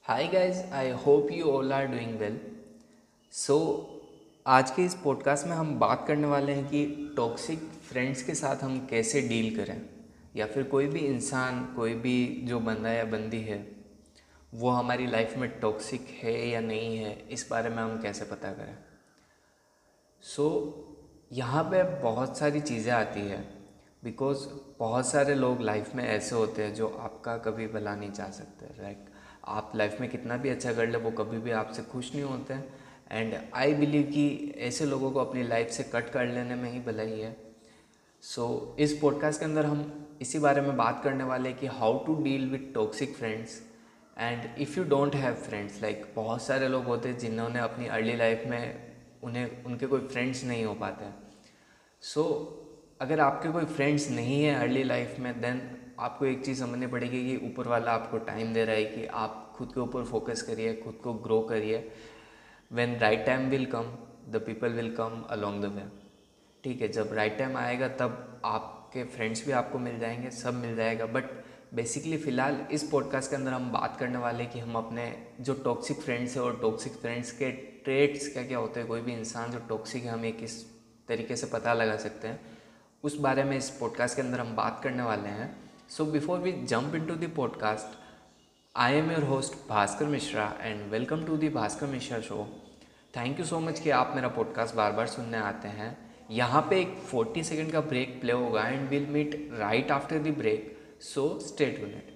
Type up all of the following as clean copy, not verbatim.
Hi guys, I hope you all are doing well. So आज के इस podcast में हम बात करने वाले हैं कि टॉक्सिक फ्रेंड्स के साथ हम कैसे डील करें, या फिर कोई भी इंसान, कोई भी जो बंदा या बंदी है वो हमारी लाइफ में टॉक्सिक है या नहीं है, इस बारे में हम कैसे पता करें। सो यहाँ पे बहुत सारी चीज़ें आती है, बिकॉज़ बहुत सारे लोग लाइफ में ऐसे होते हैं जो आपका कभी भला नहीं चाह सकते। लाइक आप लाइफ में कितना भी अच्छा कर ले, वो कभी भी आपसे खुश नहीं होते हैं। एंड आई बिलीव कि ऐसे लोगों को अपनी लाइफ से कट कर लेने में ही भलाई है। सो इस पॉडकास्ट के अंदर हम इसी बारे में बात करने वाले हैं कि how to deal with toxic friends. And if you don't have friends, like बहुत सारे लोग होते हैं जिन्होंने अपनी अर्ली लाइफ में उन्हें उनके कोई फ्रेंड्स नहीं हो पाते हैं। सो अगर आपके कोई फ्रेंड्स नहीं है अर्ली लाइफ में, देन आपको एक चीज़ समझनी पड़ेगी कि ऊपर वाला आपको टाइम दे रहा है कि आप खुद के ऊपर फोकस करिए, खुद को ग्रो करिए। When right time will come, the people will come along the way. ठीक है, जब राइट टाइम आएगा तब आपके फ्रेंड्स भी आपको मिल जाएंगे, सब मिल जाएगा। बट बेसिकली फ़िलहाल इस पॉडकास्ट के अंदर हम बात करने वाले हैं कि हम अपने जो टॉक्सिक फ्रेंड्स है और टॉक्सिक फ्रेंड्स के ट्रेट्स क्या क्या होते हैं। कोई भी इंसान जो टॉक्सिक है, हम एक किस तरीके से पता लगा सकते हैं, उस बारे में इस पॉडकास्ट के अंदर हम बात करने वाले हैं। So before we jump into the podcast, I am your host Bhaskar Mishra and welcome to the Bhaskar Mishra show. Thank you so much कि आप मेरा पॉडकास्ट बार बार सुनने आते हैं। यहाँ पे एक 40 सेकेंड का ब्रेक प्ले होगा and will meet right after the break, so stay tuned.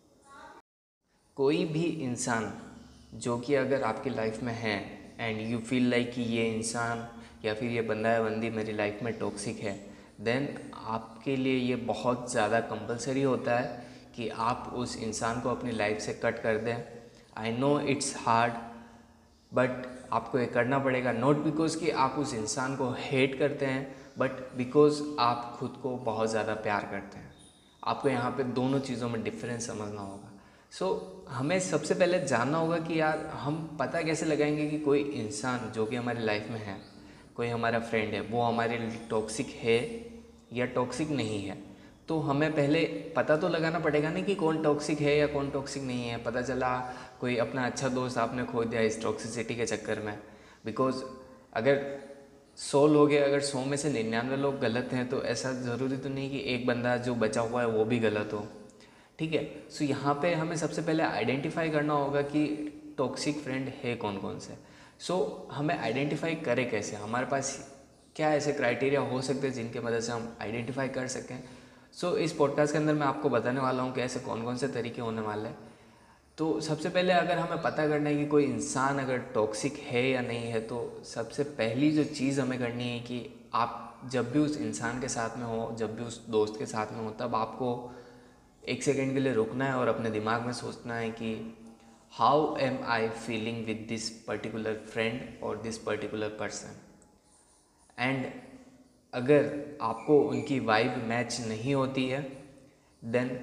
कोई भी इंसान जो कि अगर आपकी लाइफ में है एंड यू फील लाइक कि ये इंसान या फिर ये बंदा या बंदी मेरी लाइफ में टॉक्सिक है, देन आपके लिए ये बहुत ज़्यादा कंपलसरी होता है कि आप उस इंसान को अपनी लाइफ से कट कर दें। I know it's hard, but आपको ये करना पड़ेगा। नॉट बिकॉज़ कि आप उस इंसान को हेट करते हैं, बट बिकॉज़ आप खुद को बहुत ज़्यादा प्यार करते हैं। आपको यहाँ पे दोनों चीज़ों में डिफरेंस समझना होगा। हमें सबसे पहले जानना होगा कि यार हम पता कैसे लगाएंगे कि कोई इंसान जो कि हमारी लाइफ में है, कोई हमारा फ्रेंड है, वो हमारे लिए टॉक्सिक है या टॉक्सिक नहीं है। तो हमें पहले पता तो लगाना पड़ेगा ना कि कौन टॉक्सिक है या कौन टॉक्सिक नहीं है। पता चला कोई अपना अच्छा दोस्त आपने खो दिया इस टॉक्सिसिटी के चक्कर में। बिकॉज़ अगर 100 लोग हैं, अगर 100 में से 99 लोग गलत हैं, तो ऐसा ज़रूरी तो नहीं कि एक बंदा जो बचा हुआ है वो भी गलत हो। ठीक है, सो यहाँ पे हमें सबसे पहले आइडेंटिफाई करना होगा कि टॉक्सिक फ्रेंड है कौन कौन से। हमें आइडेंटिफाई करें कैसे, हमारे पास क्या ऐसे क्राइटेरिया हो सकते हैं जिनके मदद से हम आइडेंटिफाई कर सकें। इस पॉडकास्ट के अंदर मैं आपको बताने वाला हूँ कि ऐसे कौन कौन से तरीके होने वाले हैं। तो सबसे पहले अगर हमें पता करना है कि कोई इंसान अगर टॉक्सिक है या नहीं है, तो सबसे पहली जो चीज़ हमें करनी है कि आप जब भी उस इंसान के साथ में हो, जब भी उस दोस्त के साथ में हो, तब आपको एक सेकेंड के लिए रुकना है और अपने दिमाग में सोचना है कि how am I feeling with this particular friend और दिस पर्टिकुलर पर्सन। एंड अगर आपको उनकी वाइब मैच नहीं होती है, देन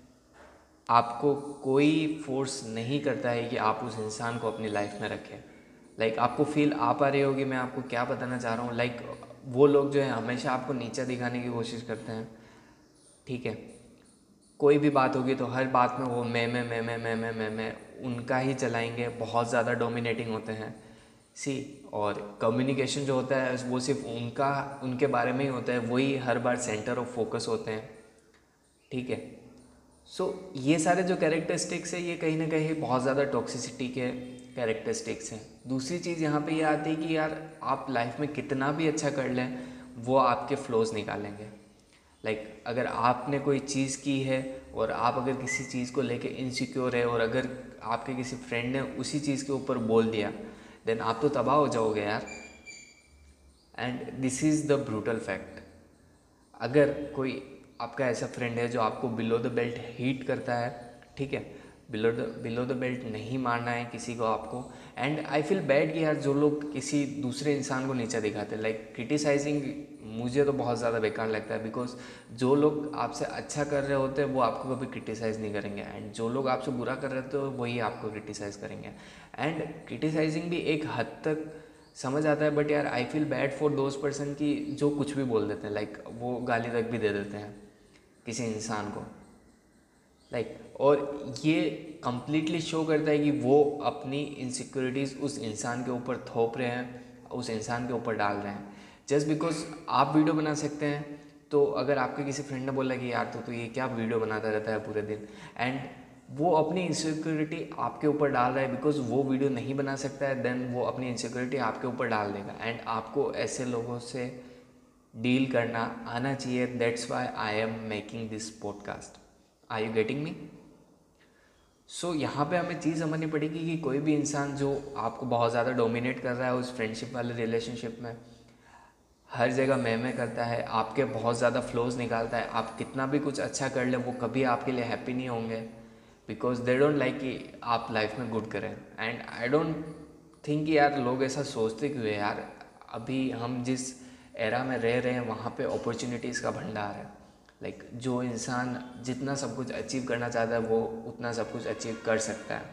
आपको कोई फोर्स नहीं करता है कि आप उस इंसान को अपनी लाइफ में रखें। लाइक आपको फील आ पा रही होगी मैं आपको क्या बताना चाह रहा हूँ। लाइक वो लोग जो है हमेशा आपको नीचा दिखाने की कोशिश करते हैं। ठीक है, कोई भी बात होगी तो हर बात में वो मैं उनका ही चलाएंगे, बहुत ज़्यादा डोमिनेटिंग होते हैं। सी और कम्युनिकेशन जो होता है वो सिर्फ उनका उनके बारे में ही होता है, वही हर बार सेंटर ऑफ फोकस होते हैं। ठीक है, ये सारे जो कैरेक्टरिस्टिक्स है, ये कहीं ना कहीं बहुत ज़्यादा टॉक्सिसिटी के कैरेक्टरिस्टिक्स हैं। दूसरी चीज़ यहाँ पे ये आती है कि यार आप लाइफ में कितना भी अच्छा कर लें, वो आपके फ्लॉज निकालेंगे। लाइक अगर आपने कोई चीज़ की है और आप अगर किसी चीज़ को लेके इनसिक्योर है, और अगर आपके किसी फ्रेंड ने उसी चीज़ के ऊपर बोल दिया, देन आप तो तबाह हो जाओगे यार। And this is the brutal fact. अगर कोई आपका ऐसा फ्रेंड है जो आपको बिलो द बेल्ट हीट करता है, ठीक है, बिलो द बेल्ट नहीं मारना है किसी को आपको। एंड आई फील बैड कि यार जो लोग किसी दूसरे इंसान को नीचा दिखाते हैं, लाइक क्रिटिसाइजिंग, मुझे तो बहुत ज़्यादा बेकार लगता है। बिकॉज जो लोग आपसे अच्छा कर रहे होते हैं वो आपको कभी क्रिटिसाइज़ नहीं करेंगे, एंड जो लोग आपसे बुरा कर रहे होते हैं वही आपको क्रिटिसाइज़ करेंगे। एंड क्रिटिसाइजिंग भी एक हद तक समझ आता है, बट यार I feel bad for those person की जो कुछ भी बोल देते हैं। लाइक वो गाली तक भी दे देते हैं किसी इंसान को। लाइक और ये कम्प्लीटली शो करता है कि वो अपनी इनसिक्योरिटीज़ उस इंसान के ऊपर थोप रहे हैं, उस इंसान के ऊपर डाल रहे हैं। जस्ट बिकॉज आप वीडियो बना सकते हैं, तो अगर आपके किसी फ्रेंड ने बोला कि यार तो ये क्या वीडियो बनाता रहता है पूरे दिन, एंड वो अपनी इनसिक्योरिटी आपके ऊपर डाल रहा है बिकॉज वो वीडियो नहीं बना सकता है, देन वो अपनी इनसिक्योरिटी आपके ऊपर डाल देगा। एंड आपको ऐसे लोगों से डील करना आना चाहिए। That's why I am making this podcast. Are you getting me? So यहाँ पे हमें चीज़ समझनी पड़ेगी कि कोई भी इंसान जो आपको बहुत ज़्यादा डोमिनेट कर रहा है उस फ्रेंडशिप वाले रिलेशनशिप में, हर जगह मैं करता है, आपके बहुत ज़्यादा फ्लोज निकालता है, आप कितना भी कुछ अच्छा कर ले वो कभी आपके लिए हैप्पी नहीं होंगे, बिकॉज दे डोंट लाइक कि आप लाइफ में गुड करें। एंड आई डोंट थिंक कि यार लोग ऐसा सोचते क्यों है यार। अभी हम जिस एरा में रह रहे हैं वहाँ पे अपॉर्चुनिटीज़ का भंडार है। लाइक जो इंसान जितना सब कुछ अचीव करना चाहता है वो उतना सब कुछ अचीव कर सकता है।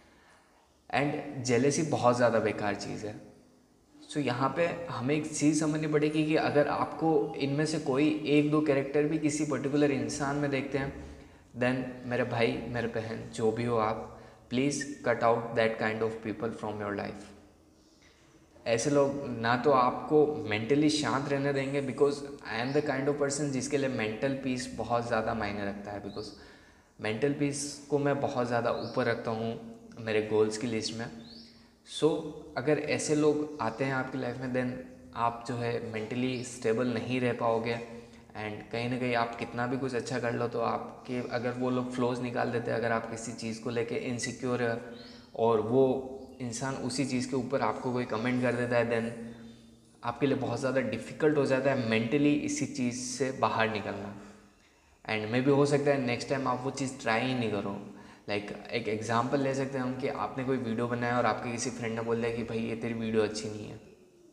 एंड जेलेसी बहुत ज़्यादा बेकार चीज़ है। सो यहाँ पे हमें एक चीज़ समझनी पड़ेगी कि अगर आपको इनमें से कोई एक दो कैरेक्टर भी किसी पर्टिकुलर इंसान में देखते हैं, देन मेरे भाई मेरे बहन जो भी हो आप, please cut out that kind of people from your life. ऐसे लोग ना तो आपको मेंटली शांत रहने देंगे, because I am the kind of person जिसके लिए मेंटल पीस बहुत ज़्यादा मायने रखता है। बिकॉज मेंटल पीस को मैं बहुत ज़्यादा ऊपर रखता हूँ मेरे गोल्स की लिस्ट में। सो अगर ऐसे लोग आते हैं आपकी लाइफ में, देन आप जो है मेंटली स्टेबल नहीं रह पाओगे। एंड कहीं ना कहीं आप कितना भी कुछ अच्छा कर लो तो आपके अगर वो लोग फ्लोज निकाल देते हैं, अगर आप किसी चीज़ को लेके इनसिक्योर है और वो इंसान उसी चीज़ के ऊपर आपको कोई कमेंट कर देता है, देन आपके लिए बहुत ज़्यादा डिफ़िकल्ट हो जाता है मेंटली इसी चीज़ से बाहर निकलना। एंड मे भी हो सकता है नेक्स्ट टाइम आप वो चीज़ ट्राई ही नहीं करो। लाइक एक एग्जांपल ले सकते हैं हम कि आपने कोई वीडियो बनाया और आपके किसी फ्रेंड ने बोल दिया कि भाई ये तेरी वीडियो अच्छी नहीं है।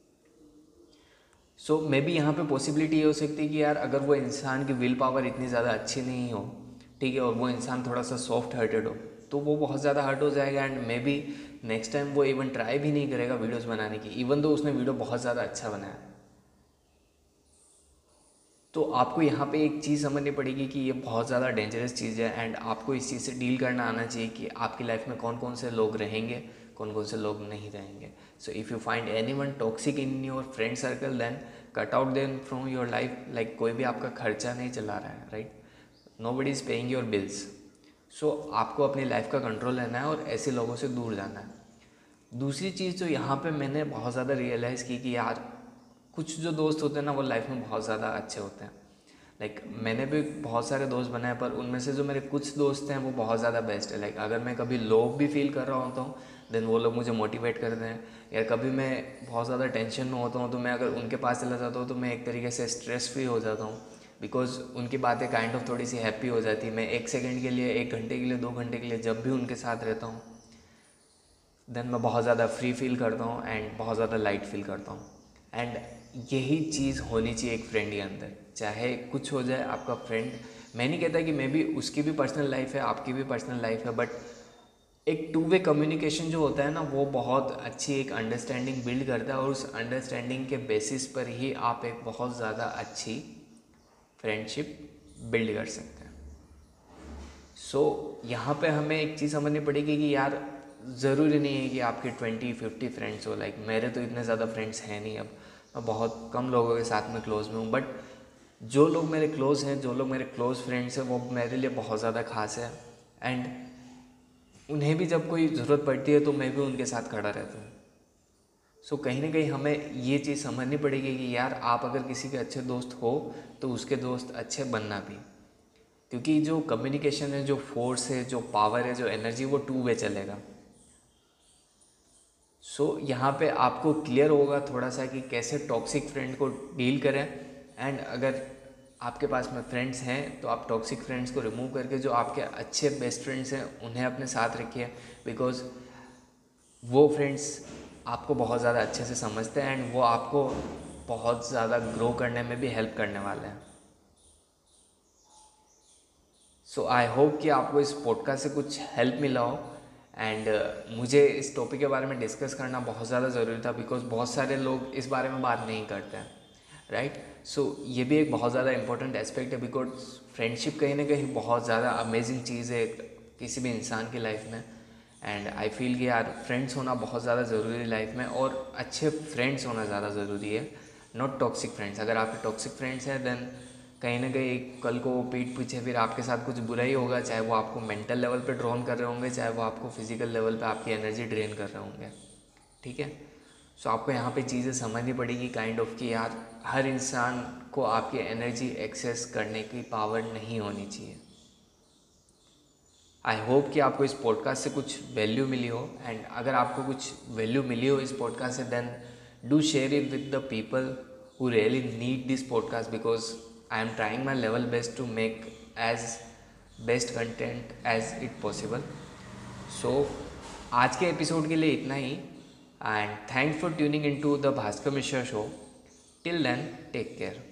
सो मे बी यहाँ पे पॉसिबिलिटी ये हो सकती है कि यार अगर वो इंसान की विल पावर इतनी ज़्यादा अच्छी नहीं हो, ठीक है, और वो इंसान थोड़ा सा सॉफ्ट हार्टेड हो, तो वो बहुत ज़्यादा हर्ट हो जाएगा। And maybe next time वो इवन ट्राई भी नहीं करेगा वीडियोज़ बनाने की, इवन तो उसने वीडियो बहुत ज़्यादा अच्छा बनाया। तो आपको यहाँ पे एक चीज़ समझनी पड़ेगी कि ये बहुत ज़्यादा डेंजरस चीज़ है। एंड आपको इस चीज़ से डील करना आना चाहिए कि आपकी लाइफ में कौन कौन से लोग रहेंगे, कौन कौन से लोग नहीं रहेंगे। So if you find anyone toxic in your friend circle, then cut out them from your life. Like कोई भी आपका खर्चा नहीं चला रहा है, right? Nobody is paying your bills. So आपको अपनी लाइफ का कंट्रोल लेना है और ऐसे लोगों से दूर जाना है। दूसरी चीज़ जो यहाँ पे मैंने बहुत ज़्यादा रियलाइज़ की कि यार कुछ जो दोस्त होते हैं ना वो लाइफ में बहुत ज़्यादा अच्छे होते हैं। लाइक मैंने भी बहुत सारे दोस्त बनाए, पर उनमें से जो मेरे कुछ दोस्त हैं वो बहुत ज़्यादा बेस्ट है। लाइक अगर मैं कभी लो भी फील कर रहा होता हूँ, देन वो लोग मुझे मोटिवेट करते हैं। या कभी मैं बहुत ज़्यादा टेंशन में होता हूँ तो मैं अगर उनके पास चला जाता हूँ तो मैं एक तरीके से स्ट्रेस फ्री हो जाता हूँ, बिकॉज उनकी बातें काइंड ऑफ थोड़ी सी हैप्पी हो जाती है। मैं 1 सेकंड के लिए, 1 घंटे के लिए, 2 घंटे के लिए जब भी उनके साथ रहता हूँ, देन मैं बहुत ज़्यादा फ्री फील करता हूँ एंड बहुत ज़्यादा लाइट फील करता हूँ। एंड यही चीज़ होनी चाहिए एक फ्रेंड के अंदर। चाहे कुछ हो जाए, आपका फ्रेंड, मैं नहीं कहता कि मे बी उसकी भी पर्सनल लाइफ है, आपकी भी पर्सनल लाइफ है, बट एक टू वे कम्युनिकेशन जो होता है ना वो बहुत अच्छी एक अंडरस्टैंडिंग बिल्ड करता है। और उस अंडरस्टैंडिंग के बेसिस पर ही आप एक बहुत ज़्यादा अच्छी फ्रेंडशिप बिल्ड कर सकते हैं। सो यहाँ पे हमें एक चीज़ समझनी पड़ेगी कि यार ज़रूरी नहीं है कि आपके 20-50 फ्रेंड्स हो। लाइक मेरे तो इतने ज़्यादा फ्रेंड्स हैं नहीं, अब मैं बहुत कम लोगों के साथ में क्लोज़ में हूँ। बट जो लोग मेरे क्लोज़ हैं, जो लोग मेरे क्लोज़ फ्रेंड्स हैं, वो मेरे लिए बहुत ज़्यादा खास है। एंड उन्हें भी जब कोई ज़रूरत पड़ती है तो मैं भी उनके साथ खड़ा रहता हूँ। सो कहीं ना कहीं हमें ये चीज़ समझनी पड़ेगी कि यार आप अगर किसी के अच्छे दोस्त हो तो उसके दोस्त अच्छे बनना भी, क्योंकि जो कम्युनिकेशन है, जो फोर्स है, जो पावर है, जो एनर्जी, वो टू वे चलेगा। सो यहाँ पे आपको क्लियर होगा थोड़ा सा कि कैसे टॉक्सिक फ्रेंड को डील करें। एंड अगर आपके पास में फ्रेंड्स हैं तो आप टॉक्सिक फ्रेंड्स को रिमूव करके जो आपके अच्छे बेस्ट फ्रेंड्स हैं उन्हें अपने साथ रखिए, बिकॉज़ वो फ्रेंड्स आपको बहुत ज़्यादा अच्छे से समझते हैं एंड वो आपको बहुत ज़्यादा ग्रो करने में भी हेल्प करने वाले हैं। सो आई होप कि आपको इस पॉडकास्ट से कुछ हेल्प मिला हो। एंड मुझे इस टॉपिक के बारे में डिस्कस करना बहुत ज़्यादा ज़रूरी था, बिकॉज बहुत सारे लोग इस बारे में बात नहीं करते हैं, राइट? सो ये भी एक बहुत ज़्यादा इंपॉर्टेंट एस्पेक्ट है, बिकॉज फ्रेंडशिप कहीं ना कहीं बहुत ज़्यादा अमेजिंग चीज़ है किसी भी इंसान की लाइफ में। एंड आई फील कि यार फ्रेंड्स होना बहुत ज़्यादा ज़रूरी है लाइफ में, और अच्छे फ्रेंड्स होना ज़्यादा ज़रूरी है, नॉट टॉक्सिक फ्रेंड्स। अगर आपके टॉक्सिक फ्रेंड्स हैं देन कहीं ना कहीं कल को पीठ पीछे फिर आपके साथ कुछ बुरा ही होगा, चाहे वो आपको मेंटल लेवल पे ड्रॉन कर रहे होंगे, चाहे वो आपको फिजिकल लेवल पे आपकी एनर्जी ड्रेन कर रहे होंगे। ठीक है, सो आपको यहाँ पे चीज़ें समझनी पड़ेगी काइंड ऑफ कि यार हर इंसान को आपकी एनर्जी एक्सेस करने की पावर नहीं होनी चाहिए। आई होप कि आपको इस पॉडकास्ट से कुछ वैल्यू मिली हो, एंड अगर आपको कुछ वैल्यू मिली हो इस पॉडकास्ट से then do share it with the people who really need this podcast, because I am trying my level best to make as best content as it possible. So आज के episode के लिए इतना ही, and thanks for tuning into the Bhaskar Mishra show. Till then take care.